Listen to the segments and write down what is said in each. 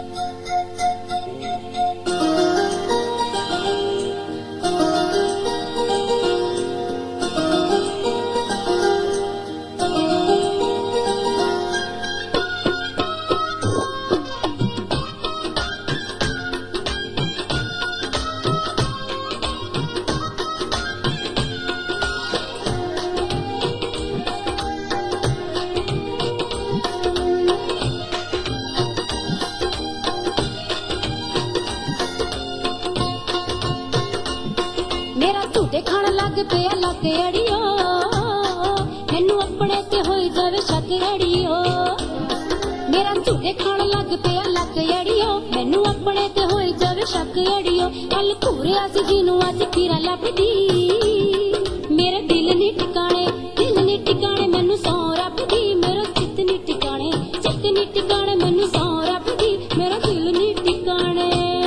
मेरा झूठे खाण लग पिया लक अड़ियो, मैनू अपने ते होई जावे शक अड़ियो। मेरा झूठे खाण लग पिया लक अड़ियो, मैनू अपने ते होई जावे शक अड़ियो। कल घूरिया सी जिनू अज किरा लभदी, मेरे दिल नी ठिकाने मैनू सौ रबदी। मेरा चित नी ठिकाने मैनू सौ रबदी। मेरा दिल नी ठिकाने।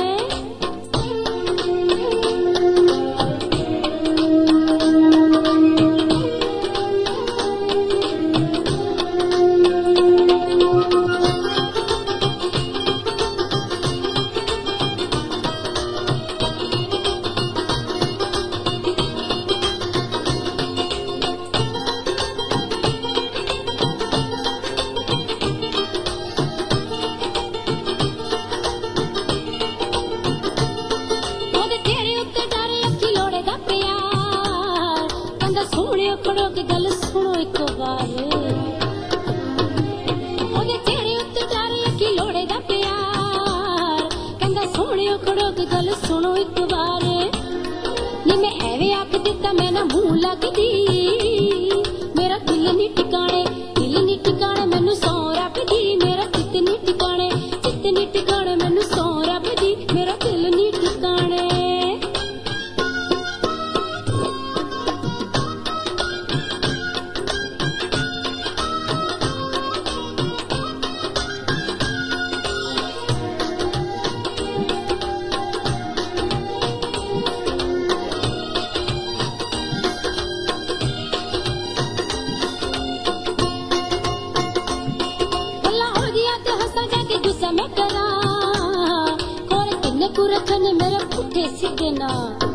सोहणे खड़ो के गल सुनो एक बार, ओदे चेहरे उत्ते डर अखी लोड़े दा प्यार। कहंदा सोहणे खड़ो के गल सुनो एक बार, नी मैं एवें आख दिता मैं ना मुंह लगदी। मेरा दिल नी ठिकाने मैनू सौ रबदी। मेरा चित नी ठिकाने मैनू सौ रबदी। मेरा दिल नी ठिकाने। मैं करा और किन्ने को रखने मेरे पुठे सीधे ना,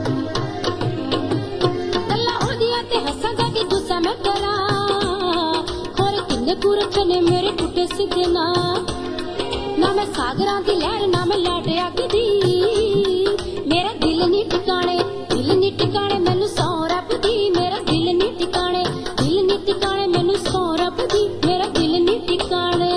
अल्लाह हो दिया ते हंसा जाके गुस्सा मैं करा और किन्ने को रखने मेरे पुठे सीधे ना। ना मैं सागरां दी लहर ना मैं लाट अगदी। मेरा दिल नी ठिकाने मैनू सौ रबदी। मेरा दिल नी ठिकाने मैनू सौ रबदी। मेरा दिल नी ठिकाने।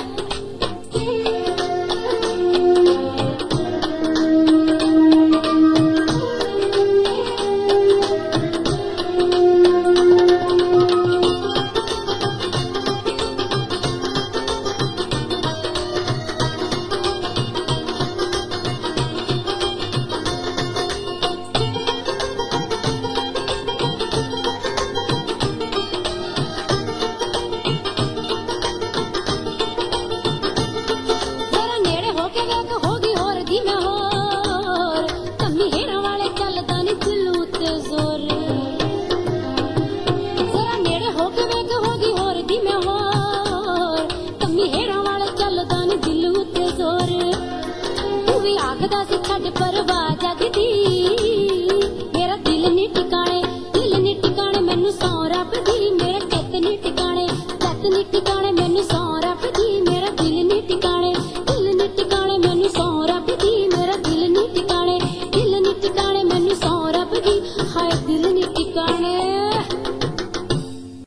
आखदा सी छड्ड परवाह जगदी। मेरा दिल नी ठिकाने मैनू सौ रबदी। मेरा चित नी ठिकाने मैनू सौ रबदी। मेरा दिल नी ठिकाने मैनू सौ रबदी। मेरा दिल नी ठिकाने मैनू सौ रबदी। हाय दिल नी ठिकाने।